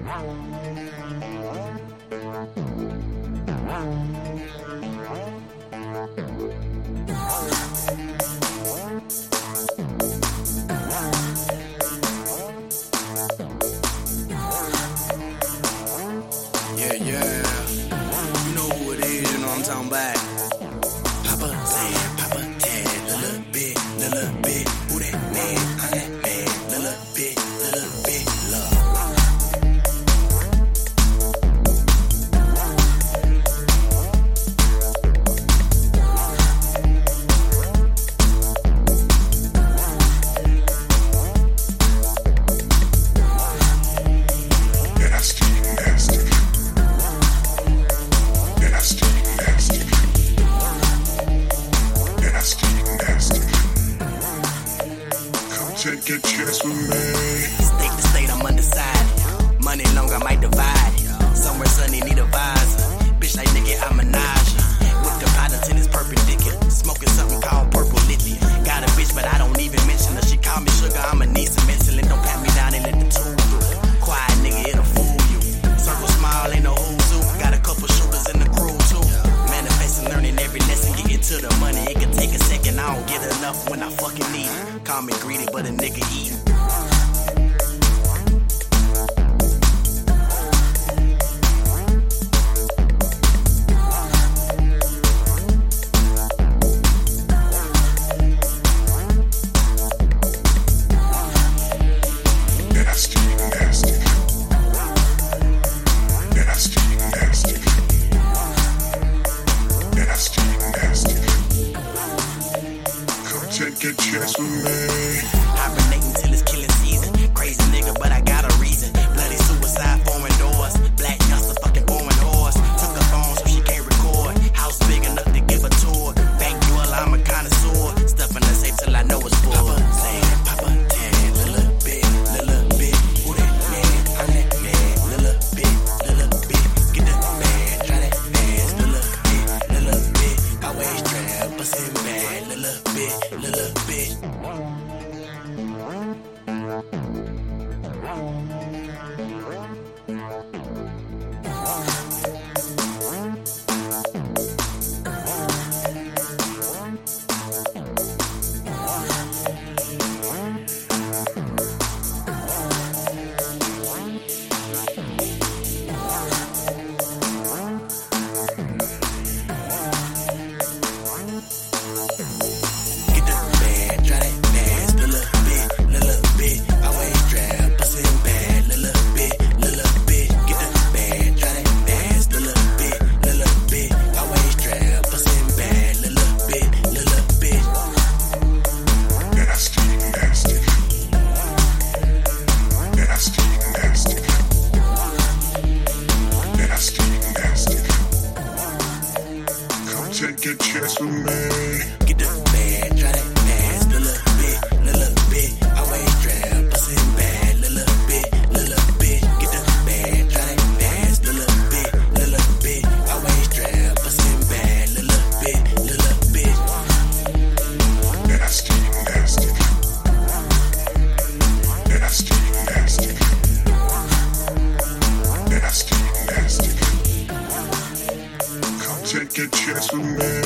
Yeah, you know who it is, you know what I'm talking about. Papa Tan, Papa Tan, little bit, who that man, I'm that man, little bit, love. Take your chance with me. State to state, I'm undecided. Money long, I might divide. Somewhere sunny, need a visor. Bitch like nigga, I'm a Naja. With the pot until it's perpendicular. Smoking something called purple lithium. Got a bitch, but I don't even mention her. She call me sugar, I'ma need some insulin. Don't pat me down and let the tube through. Quiet nigga, it'll fool you. Circle small, ain't no who's who. Got a couple shooters in the crew too. Manifesting, learning every lesson, getting to the money. It can take a second, I don't get enough when I fucking need it. Call me greedy, but a nigga eat. Take your chance with me. Hibernating till it's killing season. Crazy nigga, but I got a reason. Bloody suicide, foreign doors. Black youngster, fucking foreign horse. Took her phone so she can't record. House big enough to give a tour. Bank duel, I'm a connoisseur. Stuff in the safe till I know it's full. Papa Tan, Papa Tan, little bit. Who that man? I'm that man. Little bit. Get the bag, try that fast. Little bit. Always trap, bustin' bad. Little bit. Take your chance with me. Get the bag, try that fast. Little bit. Always trap, bustin' bad. Little bit. Get the bag, try that fast. Little bit. Always trap, bustin' bad. Little bit. Nasty. Come take your chance with me.